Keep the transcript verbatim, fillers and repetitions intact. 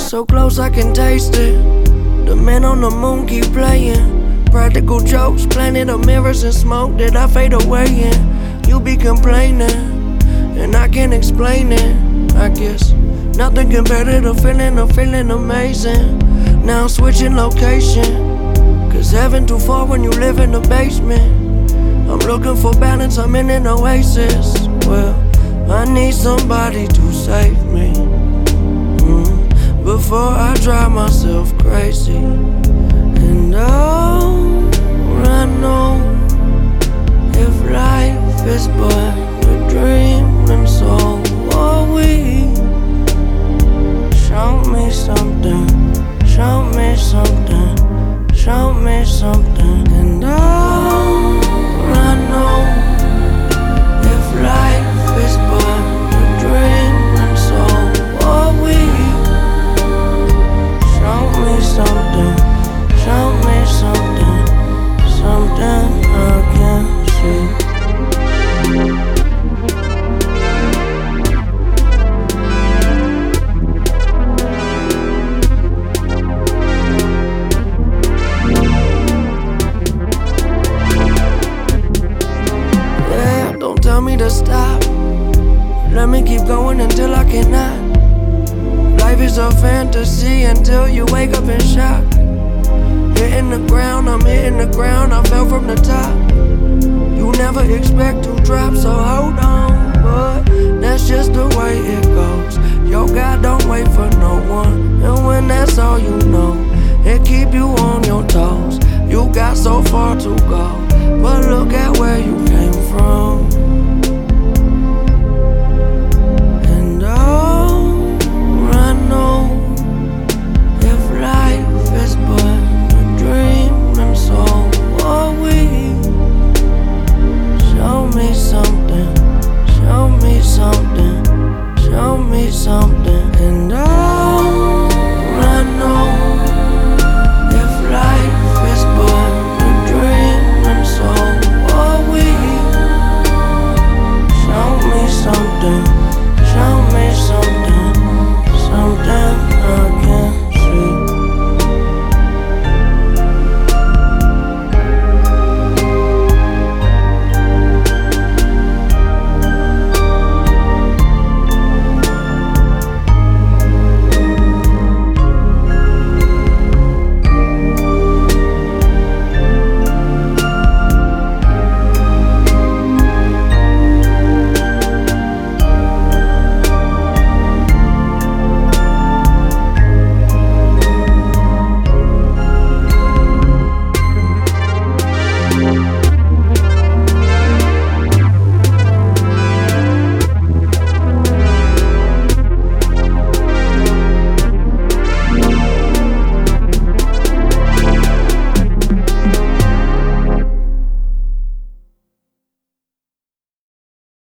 So close I can taste it. The man on the moon keep playing. Practical jokes, planet of mirrors and smoke that I fade away in. You be complaining, and I can't explain it. I guess nothing compared to the feeling of feeling amazing. Now I'm switching location, cause heaven too far when you live in the basement. I'm looking for balance, I'm in an oasis. Well, I need somebody to save me mm, before I drive myself crazy. And all I know, if life is but a dream, then so are we. Show me something, show me something, show me something. And all I know, if life is but a dream, then so are we. Show me something, show me something, something I can't see. Tell me to stop, let me keep going until I cannot. Life is a fantasy until you wake up in shock. Hitting the ground, I'm hitting the ground, I fell from the top. You never expect to drop, so hold on, but that's just the way it goes. Yo, God don't wait for no one, and when that's all you know, it keep you on your toes. You got so far to go, but look at where you came from.